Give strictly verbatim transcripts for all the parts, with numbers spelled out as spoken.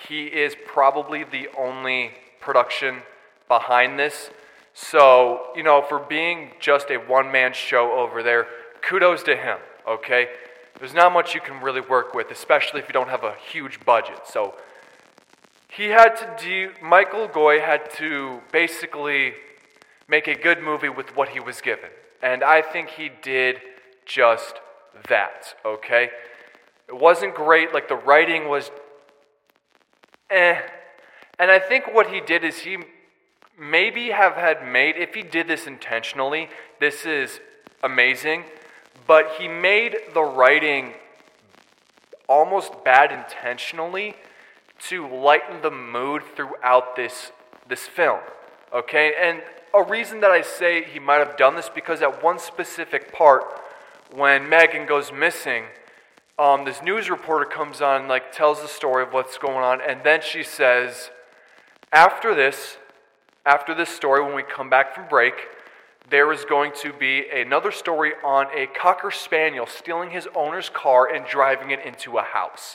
he is probably the only production behind this. So, you know, for being just a one-man show over there, kudos to him, okay? There's not much you can really work with, especially if you don't have a huge budget. So he had to do, Michael Goy had to basically make a good movie with what he was given. And I think he did just that, okay? It wasn't great, like the writing was eh. And I think what he did is he maybe have had made, if he did this intentionally, this is amazing, but he made the writing almost bad intentionally to lighten the mood throughout this this film, okay? And a reason that I say he might have done this, because at one specific part, when Megan goes missing, um, this news reporter comes on, like tells the story of what's going on, and then she says, after this, after this story, when we come back from break, there is going to be another story on a Cocker Spaniel stealing his owner's car and driving it into a house.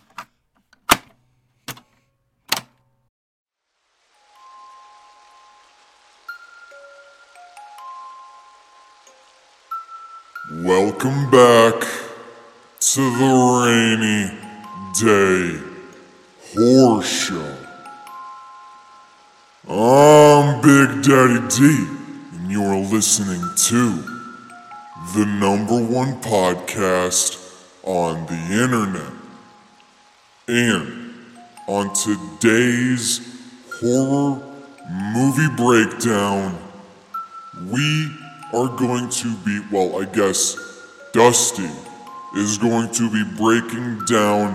Welcome back to the Rainy Day Horror Show. I'm Big Daddy D, and you're listening to the number one podcast on the internet. And on today's horror movie breakdown, we are going to be, well, I guess Dusty is going to be breaking down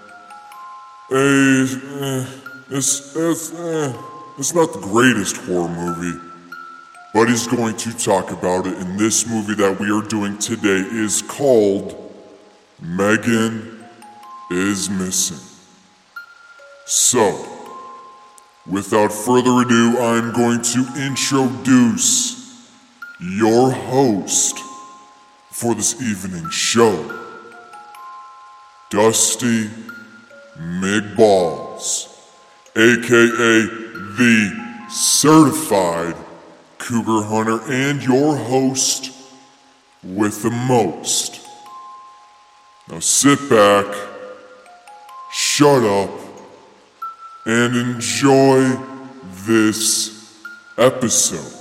a, eh, it's, it's, eh, it's not the greatest horror movie, but he's going to talk about it. And this movie that we are doing today is called Megan is Missing. So, without further ado, I'm going to introduce your host for this evening's show, Dusty McBalls, aka the certified cougar hunter and your host with the most. Now sit back, shut up, and enjoy this episode.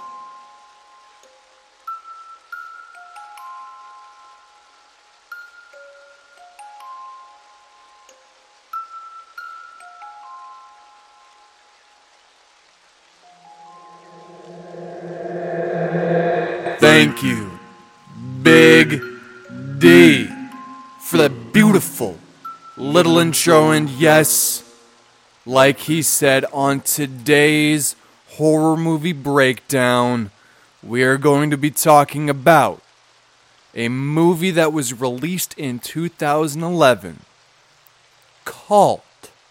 Thank you, Big D, for that beautiful little intro. And yes, like he said, on today's horror movie breakdown, we are going to be talking about a movie that was released in two thousand eleven called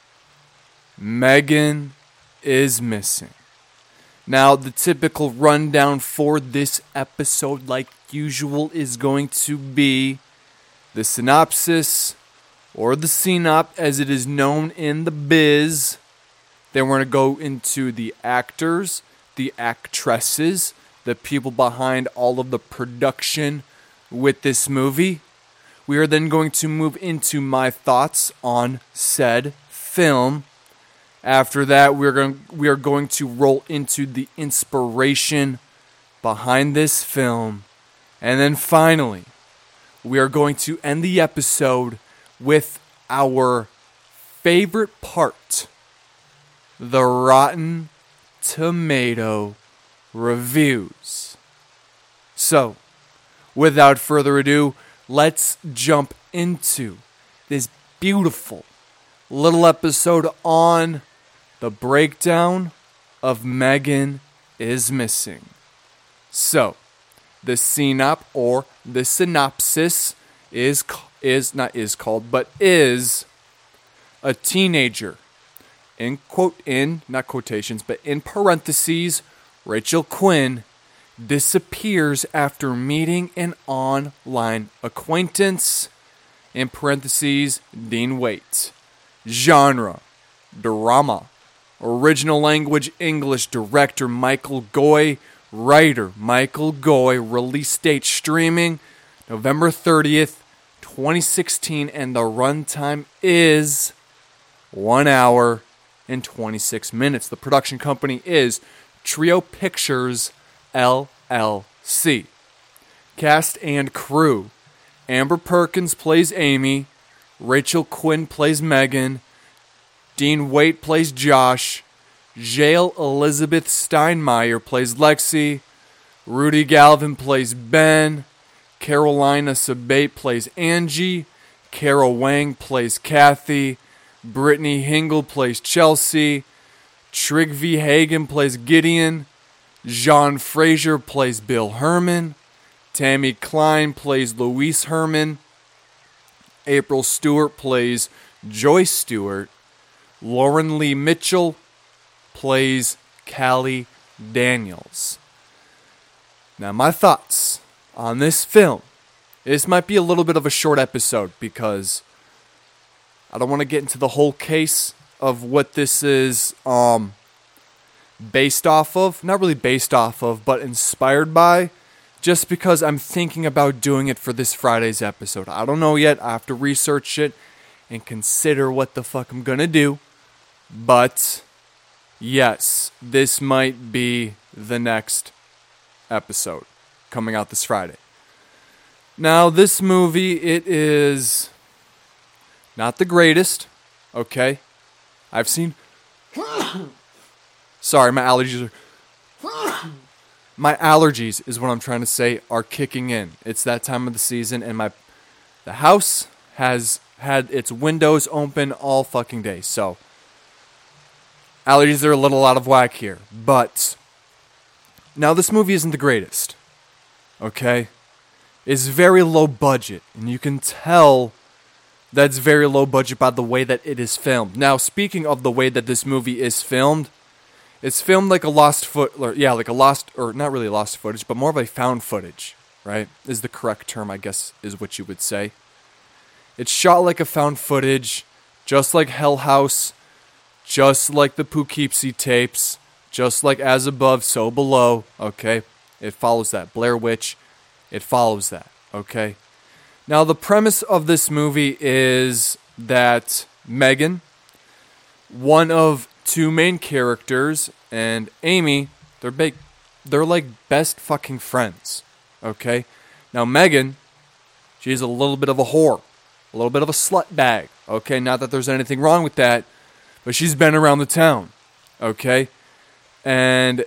Megan is Missing. Now, the typical rundown for this episode, like usual, is going to be the synopsis, or the synop as it is known in the biz. Then we're going to go into the actors, the actresses, the people behind all of the production with this movie. We are then going to move into my thoughts on said film. After that, we're going we are going to roll into the inspiration behind this film. And then finally, we are going to end the episode with our favorite part, the Rotten Tomato reviews. So, without further ado, let's jump into this beautiful little episode on the breakdown of Megan is Missing. So, the synop or the synopsis is is not is called, but is a teenager, in quote in not quotations, but in parentheses, Rachel Quinn disappears after meeting an online acquaintance, in parentheses, Dean Waite. Genre, drama. Original language English, director Michael Goy, writer Michael Goy, release date streaming November thirtieth, twenty sixteen, and the runtime is one hour and twenty-six minutes. The production company is Trio Pictures, L L C. Cast and crew. Amber Perkins plays Amy. Rachel Quinn plays Megan. Dean Waite plays Josh. Jael Elizabeth Steinmeier plays Lexi. Rudy Galvin plays Ben. Carolina Sabate plays Angie. Carol Wang plays Kathy. Brittany Hingle plays Chelsea. Trygve Hagen plays Gideon. Jean Fraser plays Bill Herman. Tammy Klein plays Louise Herman. April Stewart plays Joyce Stewart. Lauren Lee Mitchell plays Callie Daniels. Now, my thoughts on this film. This might be a little bit of a short episode because I don't want to get into the whole case of what this is um, based off of. Not really based off of, but inspired by. Just because I'm thinking about doing it for this Friday's episode. I don't know yet. I have to research it and consider what the fuck I'm gonna do. But, yes, this might be the next episode coming out this Friday. Now, this movie, it is not the greatest, okay? I've seen... Sorry, my allergies are... My allergies, is what I'm trying to say, are kicking in. It's that time of the season, and my the house has had its windows open all fucking day, so... Allergies are a little out of whack here, but now this movie isn't the greatest, okay? It's very low budget, and you can tell that's very low budget by the way that it is filmed. Now, speaking of the way that this movie is filmed, it's filmed like a lost foot, or, yeah, like a lost, or not really lost footage, but more of a found footage, right? Is the correct term, I guess, is what you would say. It's shot like a found footage, just like Hell House. Just like the Poughkeepsie tapes, just like As Above, So Below, okay? It follows that. Blair Witch, it follows that, okay? Now, the premise of this movie is that Megan, one of two main characters, and Amy, they're big, they're like best fucking friends, okay? Now, Megan, she's a little bit of a whore, a little bit of a slut bag, okay? Not that there's anything wrong with that. But she's been around the town, okay? And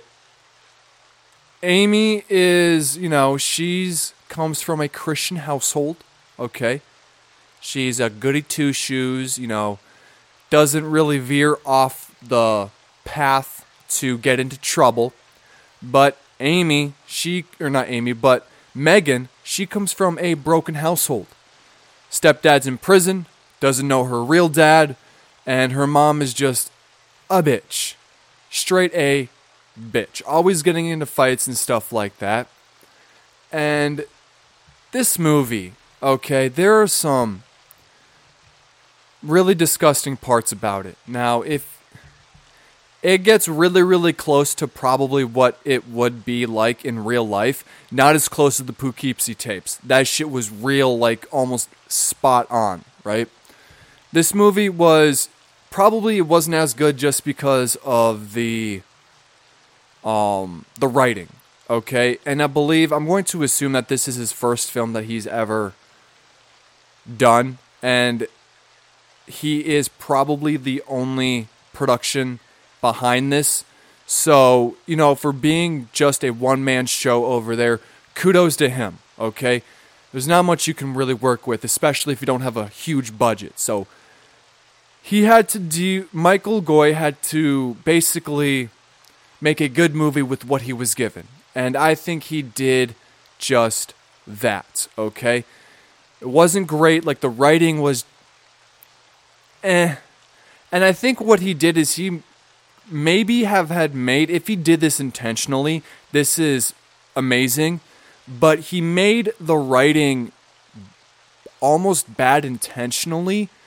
Amy is, you know, she's comes from a Christian household, okay? She's a goody two-shoes, you know, doesn't really veer off the path to get into trouble. But Amy, she, or not Amy, but Megan, she comes from a broken household. Stepdad's in prison, doesn't know her real dad, and her mom is just a bitch. Straight A bitch. Always getting into fights and stuff like that. And this movie, okay, there are some really disgusting parts about it. Now, if it gets really, really close to probably what it would be like in real life, not as close as the Poughkeepsie tapes. That shit was real, like, almost spot on, right? This movie was... Probably it wasn't as good just because of the um, the writing, okay? And I believe, I'm going to assume that this is his first film that he's ever done. And he is probably the only production behind this. So, you know, for being just a one-man show over there, kudos to him, okay? There's not much you can really work with, especially if you don't have a huge budget. So... He had to do, Michael Goy had to basically make a good movie with what he was given. And I think he did just that, okay? It wasn't great, like the writing was eh. And I think what he did is he maybe have had made, if he did this intentionally, this is amazing. But he made the writing almost bad intentionally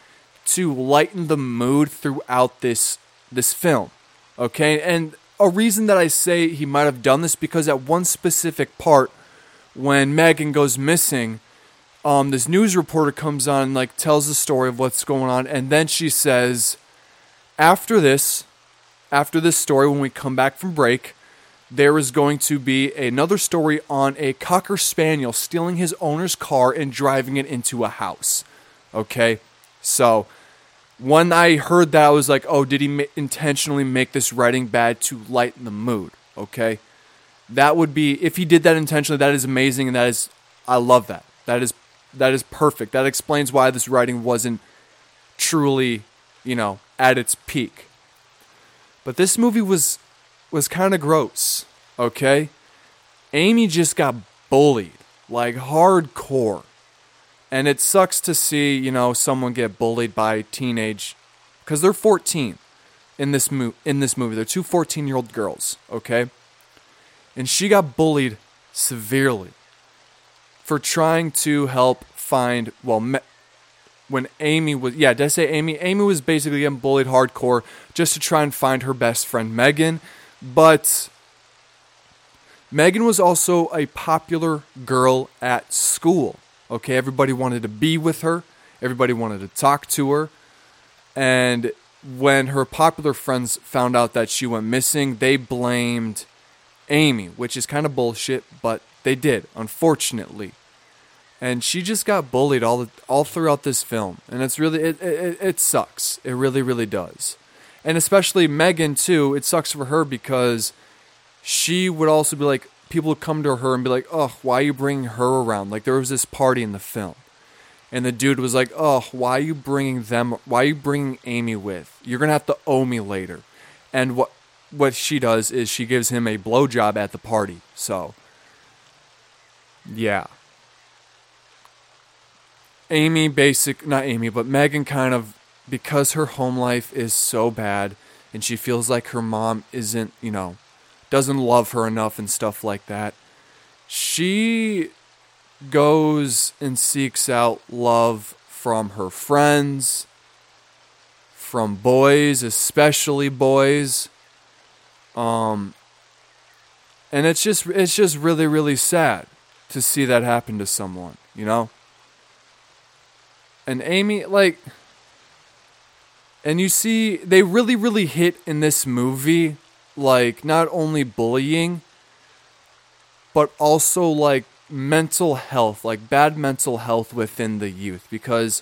to lighten the mood throughout this this film. Okay? And a reason that I say he might have done this, because at one specific part when Megan goes missing, um, this news reporter comes on and like tells the story of what's going on, and then she says, after this, after this story, when we come back from break, there is going to be another story on a Cocker Spaniel stealing his owner's car and driving it into a house. Okay? So, when I heard that, I was like, oh, did he ma- intentionally make this writing bad to lighten the mood? Okay? That would be, if he did that intentionally, that is amazing, and that is, I love that. That is, that is perfect. That explains why this writing wasn't truly, you know, at its peak. But this movie was was kind of gross, okay? Amy just got bullied, like hardcore. And it sucks to see, you know, someone get bullied by teenage, because they're fourteen in this, mo- in this movie. They're two fourteen-year-old girls, okay? And she got bullied severely for trying to help find, well, me- when Amy was, yeah, did I say Amy? Amy was basically getting bullied hardcore just to try and find her best friend, Megan. But Megan was also a popular girl at school. Okay, everybody wanted to be with her. Everybody wanted to talk to her. And when her popular friends found out that she went missing, they blamed Amy, which is kind of bullshit, but they did, unfortunately. And she just got bullied all the, all throughout this film, and it's really it, it it sucks. It really really does, and especially Megan too. It sucks for her because she would also be like, people would come to her and be like, "Oh, why are you bringing her around?" Like there was this party in the film, and the dude was like, "Oh, why are you bringing them? Why are you bringing Amy with? You're gonna have to owe me later." And what what she does is she gives him a blowjob at the party. So yeah. Amy basic, not Amy, but Megan kind of, because her home life is so bad and she feels like her mom isn't, you know, doesn't love her enough and stuff like that, she goes and seeks out love from her friends, from boys, especially boys. Um, and it's just, it's just really, really sad to see that happen to someone, you know? And Amy, like, and you see, they really, really hit in this movie, like, not only bullying, but also, like, mental health, like, bad mental health within the youth, because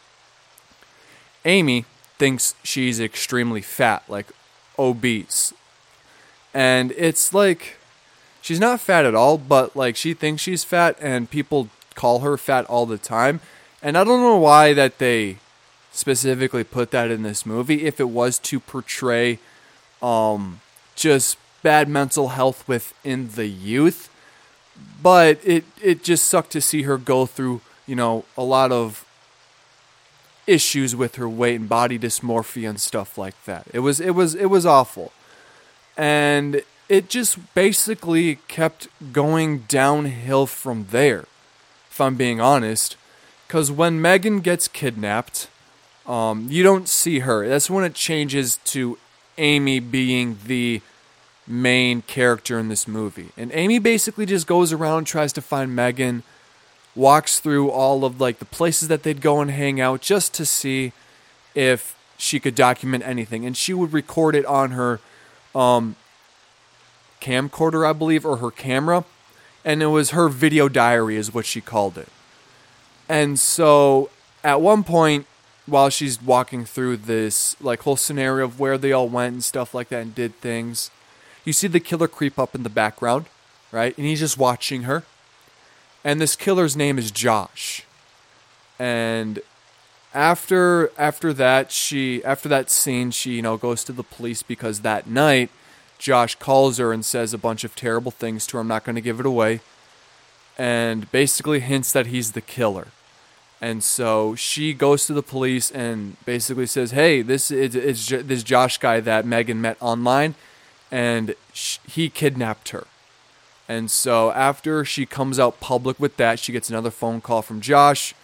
Amy thinks she's extremely fat, like, obese, and it's like, she's not fat at all, but, like, she thinks she's fat, and people call her fat all the time. And I don't know why that they specifically put that in this movie, if it was to portray um, just bad mental health within the youth. But it, it just sucked to see her go through, you know, a lot of issues with her weight and body dysmorphia and stuff like that. It was it was it was awful. And it just basically kept going downhill from there, if I'm being honest. Because when Megan gets kidnapped, um, you don't see her. That's when it changes to Amy being the main character in this movie. And Amy basically just goes around and tries to find Megan, walks through all of like the places that they'd go and hang out just to see if she could document anything. And she would record it on her um, camcorder, I believe, or her camera. And it was her video diary is what she called it. And so, at one point, while she's walking through this like whole scenario of where they all went and stuff like that and did things, you see the killer creep up in the background, right? And he's just watching her. And this killer's name is Josh. And after after that, she after that scene, she you know goes to the police because that night, Josh calls her and says a bunch of terrible things to her. I'm not going to give it away. And basically hints that he's the killer. And so she goes to the police and basically says, hey, this is, is this Josh guy that Megan met online, and sh- he kidnapped her. And so after she comes out public with that, she gets another phone call from Josh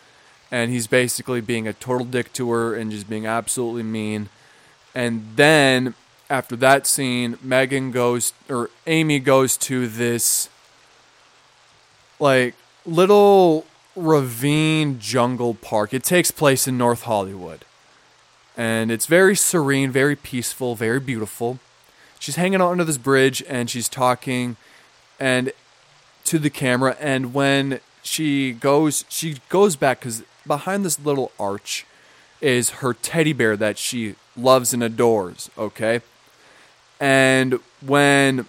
And he's basically being a total dick to her and just being absolutely mean. And then after that scene, Megan goes, or Amy goes to this like little ravine jungle park. It takes place in North Hollywood. And it's very serene, very peaceful, very beautiful. She's hanging out under this bridge and she's talking and to the camera. And when she goes, she goes back because behind this little arch is her teddy bear that she loves and adores, okay? And when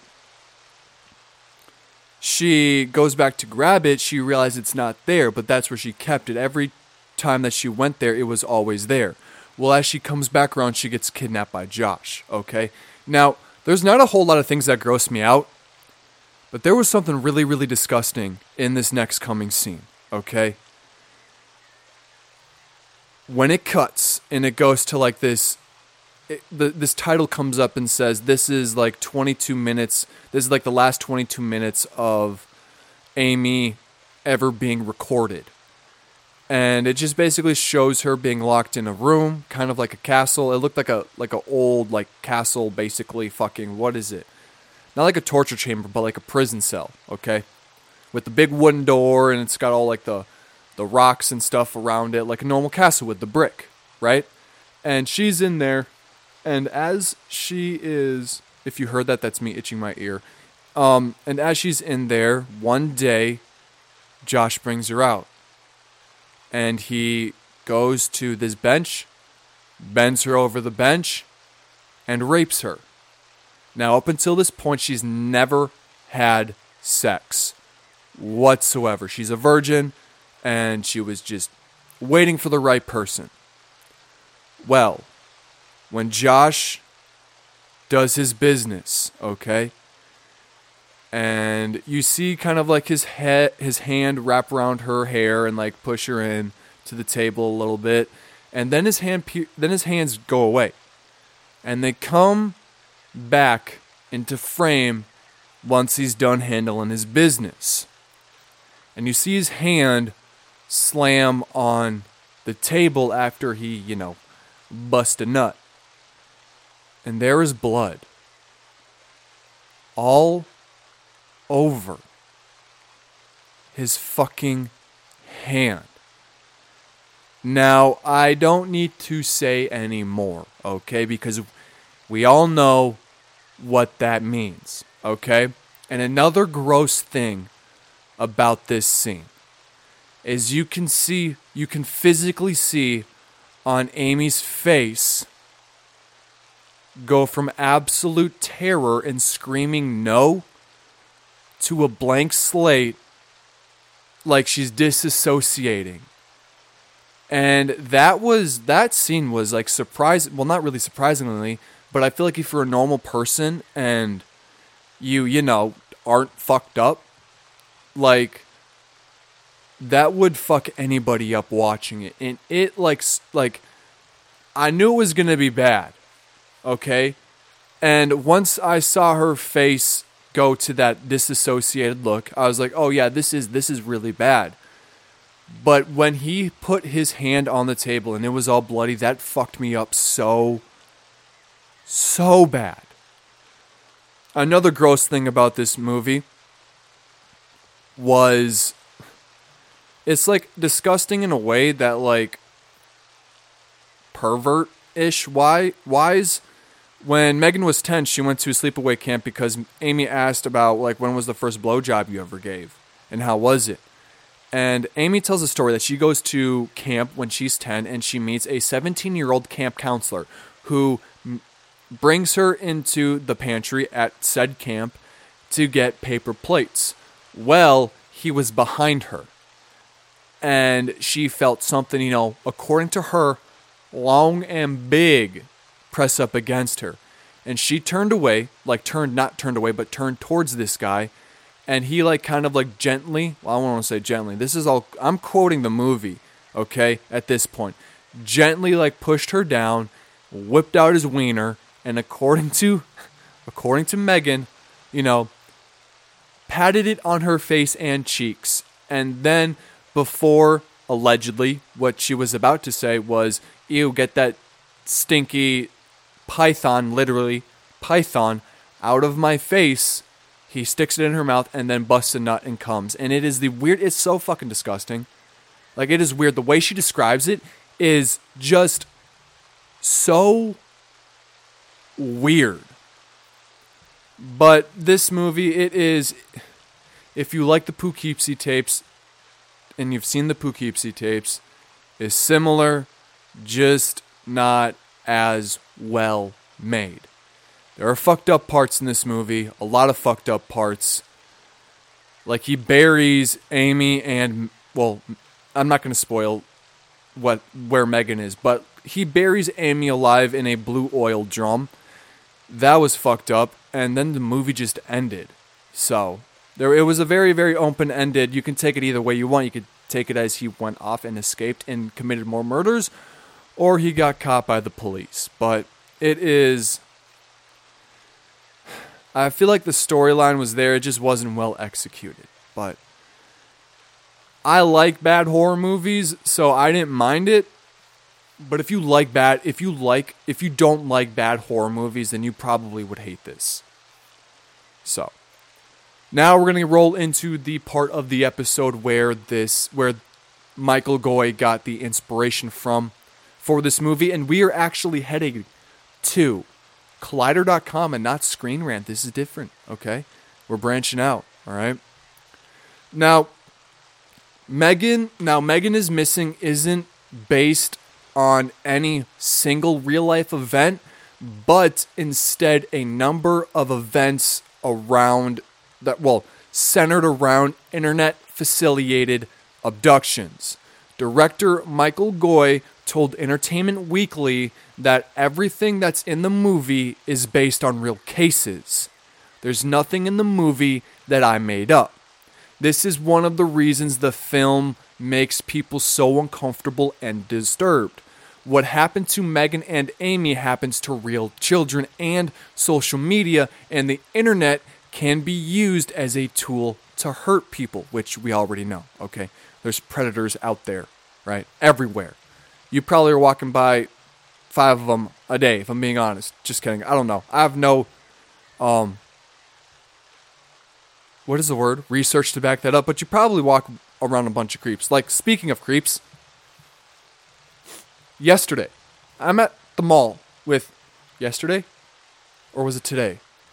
she goes back to grab it, she realizes it's not there, but that's where she kept it. Every time that she went there, it was always there. Well, as she comes back around, she gets kidnapped by Josh, okay? Now, there's not a whole lot of things that gross me out, but there was something really, really disgusting in this next coming scene, okay? When it cuts and it goes to like this, it, the, this title comes up and says, this is like twenty-two minutes, this is like the last twenty-two minutes of Amy ever being recorded. And it just basically shows her being locked in a room, kind of like a castle. It looked like a like a old like castle, basically fucking, what is it? Not like a torture chamber, but like a prison cell, okay? With the big wooden door, and it's got all like the the rocks and stuff around it, like a normal castle with the brick, right? And she's in there, and as she is, if you heard that, that's me itching my ear. Um, and as she's in there, one day, Josh brings her out. And he goes to this bench, bends her over the bench, and rapes her. Now, up until this point, she's never had sex whatsoever. She's a virgin, and she was just waiting for the right person. Well, when Josh does his business, okay, and you see kind of like his head, his hand wrap around her hair and like push her in to the table a little bit, and then his hand, then his hands go away, and they come back into frame once he's done handling his business, and you see his hand slam on the table after he, you know, bust a nut, and there is blood all over his fucking hand. Now, I don't need to say any more, okay? Because we all know what that means, okay? And another gross thing about this scene is you can see, you can physically see on Amy's face go from absolute terror and screaming no to a blank slate, like she's disassociating. And that was, that scene was like surprising, well, not really surprisingly, but I feel like if you're a normal person and you, you know, aren't fucked up, like, that would fuck anybody up watching it. And it, like, like, I knew it was gonna be bad, okay? And once I saw her face go to that disassociated look, I was like, oh yeah, this is this is really bad. But when he put his hand on the table and it was all bloody, that fucked me up so, so bad. Another gross thing about this movie was it's like disgusting in a way that like pervert-ish why wise. When Megan was ten, she went to a sleepaway camp because Amy asked about, like, when was the first blowjob you ever gave? And how was it? And Amy tells a story that she goes to camp when she's ten and she meets a seventeen-year-old camp counselor who m- brings her into the pantry at said camp to get paper plates. Well, he was behind her. And she felt something, you know, according to her, long and big press up against her, and she turned away, like turned not turned away but turned towards this guy, and he like kind of like gently, well, I don't want to say gently, this is all, I'm quoting the movie, okay, at this point, gently like pushed her down, whipped out his wiener, and according to according to Megan, you know, patted it on her face and cheeks, and then before allegedly, what she was about to say was, ew, get that stinky python, literally, python, out of my face. He sticks it in her mouth and then busts a nut and comes. And it is the weird, it's so fucking disgusting. Like, it is weird. The way she describes it is just so weird. But this movie, it is, if you like the Poughkeepsie tapes, and you've seen the Poughkeepsie tapes, is similar, just not as well made. There are fucked up parts in this movie, a lot of fucked up parts. Like, he buries Amy and, well, I'm not going to spoil what where Megan is, but he buries Amy alive in a blue oil drum. That was fucked up, and then the movie just ended. So, there it was a very, very open-ended. You can take it either way you want. You could take it as he went off and escaped and committed more murders, or he got caught by the police. But it is... I feel like the storyline was there, it just wasn't well executed. But I like bad horror movies, so I didn't mind it. But if you like bad, if you like, if you don't like bad horror movies, then you probably would hate this. So, now we're gonna roll into the part of the episode where this, where Michael Goy got the inspiration from for this movie, and we are actually heading to Collider dot com and not Screen Rant. This is different, okay? We're branching out, all right? Now, Megan, now Megan is Missing isn't based on any single real-life event, but instead a number of events around that, well, centered around internet-facilitated abductions. Director Michael Goy told Entertainment Weekly that everything that's in the movie is based on real cases. There's nothing in the movie that I made up. This is one of the reasons the film makes people so uncomfortable and disturbed. What happened to Megan and Amy happens to real children, and social media and the internet can be used as a tool to hurt people, which we already know, okay? There's predators out there, right? Everywhere. You probably are walking by five of them a day, if I'm being honest. Just kidding. I don't know. I have no, um, what is the word? Research to back that up. But you probably walk around a bunch of creeps. Like, speaking of creeps, yesterday, I'm at the mall with, yesterday? Or was it today?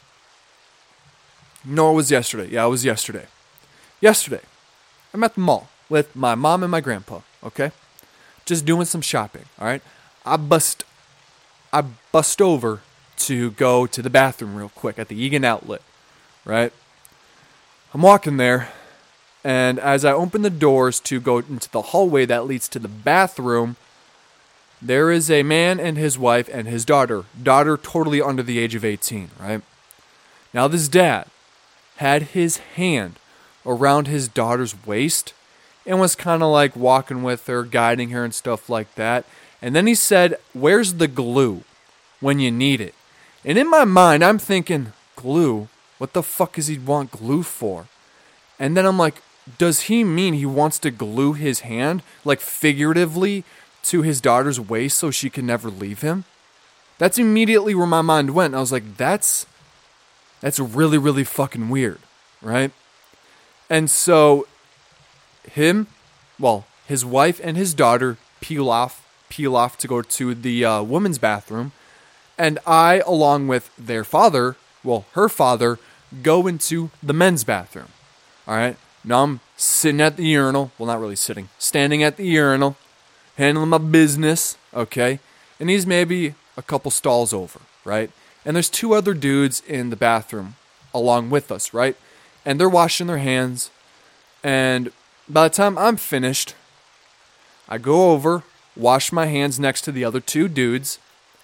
No, it was yesterday. Yeah, it was yesterday. Yesterday, I'm at the mall with my mom and my grandpa, okay? Just doing some shopping, all right? I bust, I bust over to go to the bathroom real quick at the Egan Outlet, right? I'm walking there, and as I open the doors to go into the hallway that leads to the bathroom, there is a man and his wife and his daughter. Daughter totally under the age of eighteen, right? Now this dad had his hand around his daughter's waist and was kind of like walking with her, guiding her and stuff like that. And then he said, "Where's the glue when you need it?" And in my mind, I'm thinking, glue? What the fuck does he want glue for? And then I'm like, does he mean he wants to glue his hand, like figuratively, to his daughter's waist so she can never leave him? That's immediately where my mind went. I was like, that's, that's really, really fucking weird, right? And so, him, well, his wife and his daughter peel off, peel off to go to the uh, women's bathroom, and I, along with their father, well, her father, go into the men's bathroom. All right, now I'm sitting at the urinal. Well, not really sitting, standing at the urinal, handling my business. Okay, and he's maybe a couple stalls over, right? And there's two other dudes in the bathroom along with us, right? And they're washing their hands. And by the time I'm finished, I go over, wash my hands next to the other two dudes.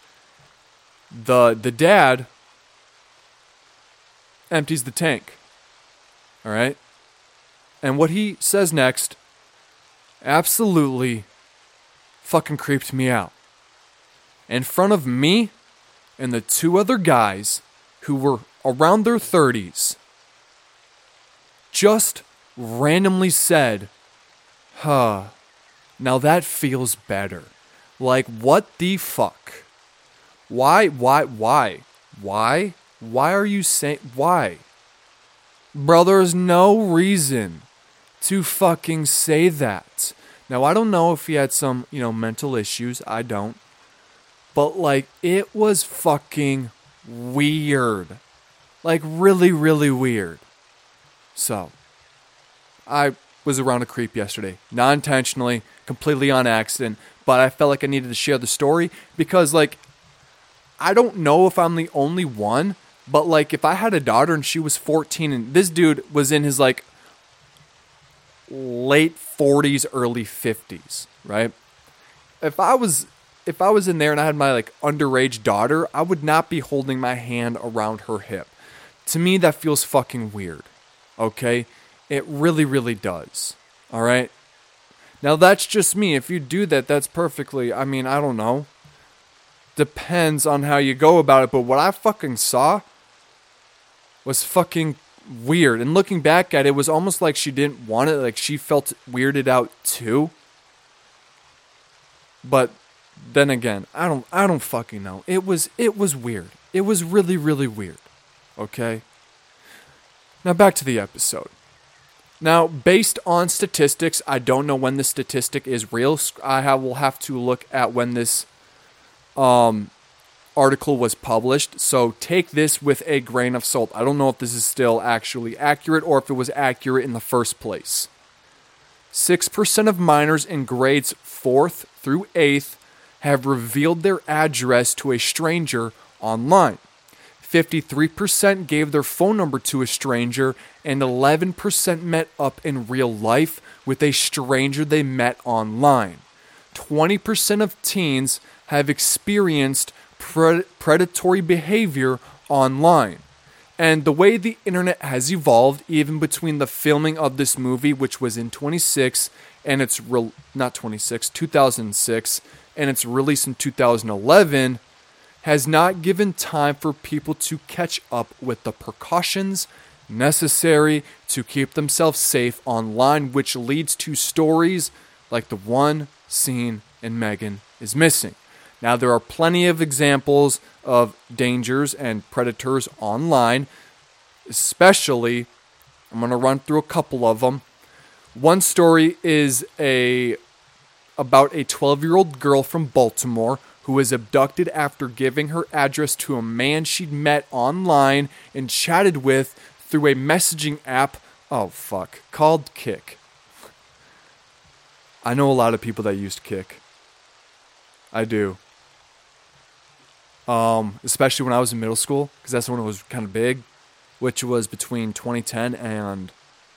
The the dad empties the tank. All right? And what he says next absolutely fucking creeped me out. In front of me and the two other guys who were around their thirties, just randomly said, huh, Now that feels better. Like, what the fuck? Why, why, why? Why? Why are you saying, why? Bro, there's no reason to fucking say that. Now, I don't know if he had some, you know, mental issues. I don't. But, like, it was fucking weird. Like, really, really weird. So, I was around a creep yesterday. Non-intentionally, completely on accident. But I felt like I needed to share the story because, like, I don't know if I'm the only one, but, like, if I had a daughter and she was fourteen and this dude was in his, like, late forties, early fifties, right? If I was if I was in there and I had my, like, underage daughter, I would not be holding my hand around her hip. To me, that feels fucking weird, okay? It really, really does, all right? Now, that's just me. If you do that, that's perfectly, I mean, I don't know. Depends on how you go about it, but what I fucking saw was fucking weird. And looking back at it, it was almost like she didn't want it, like she felt weirded out too. But then again, I don't I don't fucking know. It was it was weird. It was really, really weird. Okay? Now back to the episode. Now, based on statistics, I don't know when the statistic is real. I have, will have to look at when this um, article was published. So take this with a grain of salt. I don't know if this is still actually accurate or if it was accurate in the first place. six percent of minors in grades fourth through eighth have revealed their address to a stranger online. fifty-three percent gave their phone number to a stranger, and eleven percent met up in real life with a stranger they met online. twenty percent of teens have experienced pred- predatory behavior online. And the way the internet has evolved, even between the filming of this movie, which was in twenty-six, and it's re- not twenty-six, two thousand six, and its release in two thousand eleven, has not given time for people to catch up with the precautions necessary to keep themselves safe online, which leads to stories like the one seen in Megan is Missing. Now, there are plenty of examples of dangers and predators online, especially, I'm going to run through a couple of them. One story is a about a twelve-year-old girl from Baltimore who was abducted after giving her address to a man she'd met online and chatted with through a messaging app, oh fuck, called Kik. I know a lot of people that used Kik. I do. Um, especially when I was in middle school, because that's when it was kind of big, which was between twenty ten and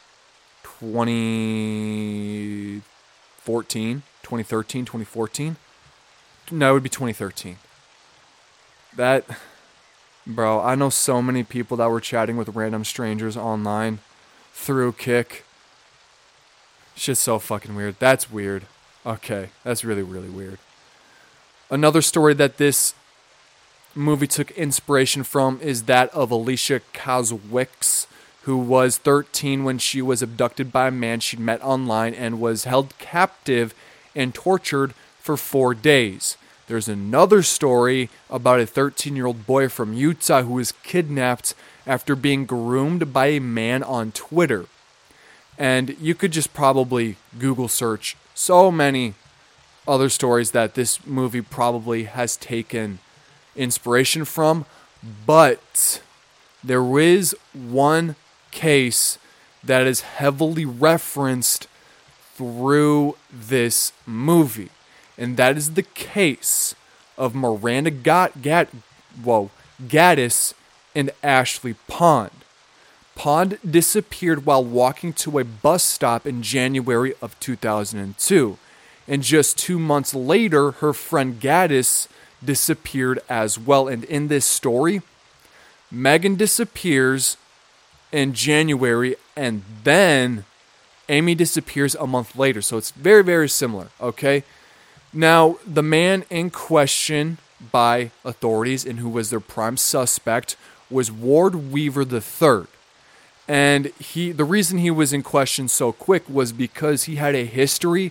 twenty fourteen, twenty thirteen, twenty fourteen. No, it would be twenty thirteen. That, bro, I know so many people that were chatting with random strangers online through Kik. Shit's so fucking weird. That's weird. Okay, that's really, really weird. Another story that this movie took inspiration from is that of Alicia Kazwix, who was thirteen when she was abducted by a man she'd met online and was held captive and tortured for four days. There's another story about a thirteen-year-old boy from Utah who was kidnapped after being groomed by a man on Twitter. And you could just probably Google search so many other stories that this movie probably has taken inspiration from, but there is one case that is heavily referenced through this movie, and that is the case of Miranda Gat, Gat, whoa, Gaddis and Ashley Pond. Pond disappeared while walking to a bus stop in January of two thousand two, and just two months later, her friend Gaddis disappeared as well. And in this story, Megan disappears in January, and then Amy disappears a month later. So it's very, very similar, okay? Now, the man in question by authorities and who was their prime suspect was Ward Weaver the third. And he, the reason he was in question so quick was because he had a history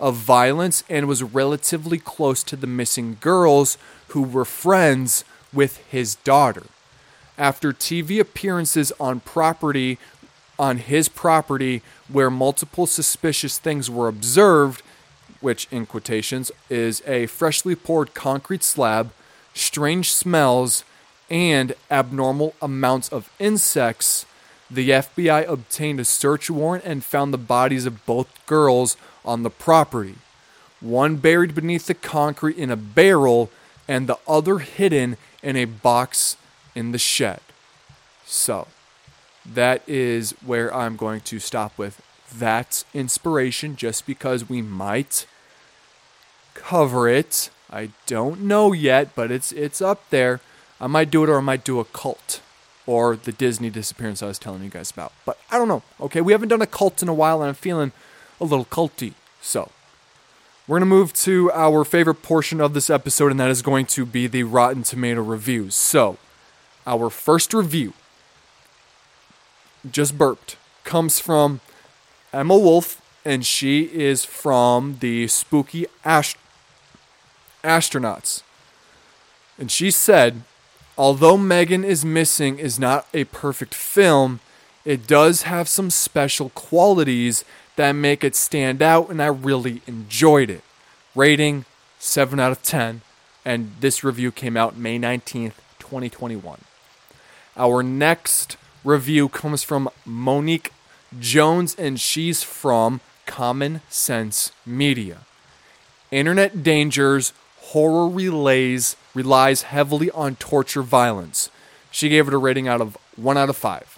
of violence and was relatively close to the missing girls who were friends with his daughter. After T V appearances on property, on his property where multiple suspicious things were observed, which in quotations is a freshly poured concrete slab, strange smells, and abnormal amounts of insects, the F B I obtained a search warrant and found the bodies of both girls on the property. One buried beneath the concrete in a barrel and the other hidden in a box in the shed. So, that is where I'm going to stop with that inspiration, just because we might cover it. I don't know yet, but it's it's up there. I might do it, or I might do a cult, or the Disney disappearance I was telling you guys about. But I don't know. Okay, we haven't done a cult in a while, and I'm feeling a little culty. So, we're going to move to our favorite portion of this episode, and that is going to be the Rotten Tomato reviews. So, our first review, just burped, comes from Emma Wolf, and she is from the Spooky Ast- Astronauts. And she said, although Megan is Missing is not a perfect film, it does have some special qualities that make it stand out, and I really enjoyed it. Rating, seven out of ten, and this review came out May nineteenth, twenty twenty-one. Our next review comes from Monique Jones, and she's from Common Sense Media. Internet dangers, horror relays, relies heavily on torture violence. She gave it a rating out of one out of five.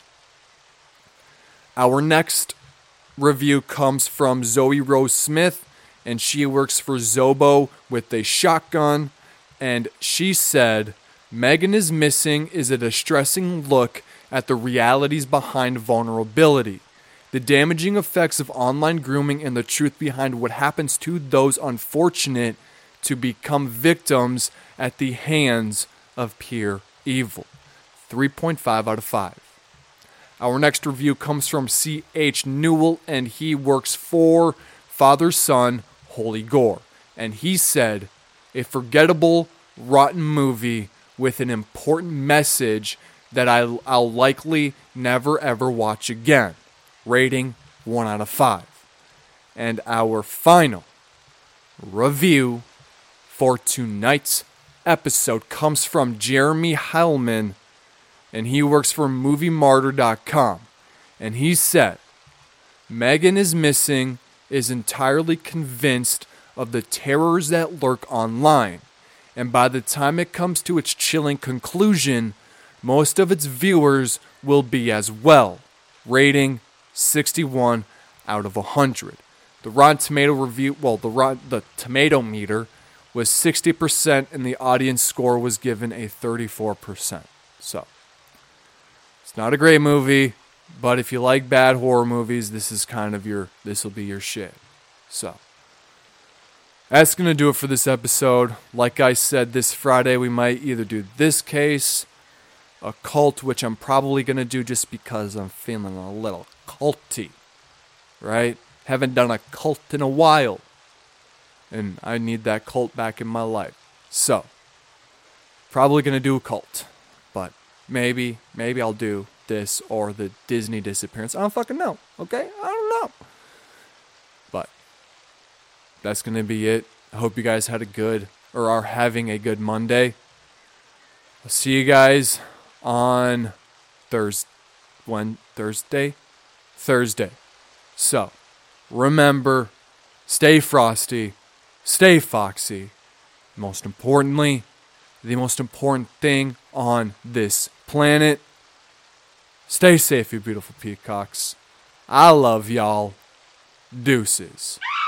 Our next review comes from Zoe Rose Smith, and she works for Zobo with a shotgun, and she said, Megan is Missing is a distressing look at the realities behind vulnerability, the damaging effects of online grooming, and the truth behind what happens to those unfortunate to become victims at the hands of pure evil. three point five out of five. Our next review comes from C H Newell, and he works for Father Son Holy Gore. And he said, a forgettable, rotten movie with an important message that I, I'll likely never ever watch again. Rating one out of five. And our final review for tonight's episode comes from Jeremy Heilman, and he works for movie martyr dot com. And he said, Megan is Missing is entirely convinced of the terrors that lurk online, and by the time it comes to its chilling conclusion, most of its viewers will be as well. Rating sixty-one out of one hundred. The Rotten Tomato review, well, the Rot- the tomato meter was sixty percent, and the audience score was given a thirty-four percent. So, it's not a great movie, but if you like bad horror movies, this is kind of your, this will be your shit. So, that's going to do it for this episode. Like I said, this Friday we might either do this case, a cult, which I'm probably going to do just because I'm feeling a little culty, right? Haven't done a cult in a while, and I need that cult back in my life. So, probably going to do a cult, but maybe, maybe I'll do this or the Disney disappearance. I don't fucking know, okay? I don't know. But, that's going to be it. I hope you guys had a good, or are having a good Monday. I'll see you guys on Thursday. When Thursday? Thursday. So, remember, stay frosty, stay foxy. Most importantly, the most important thing on this planet, stay safe, you beautiful peacocks. I love y'all. Deuces.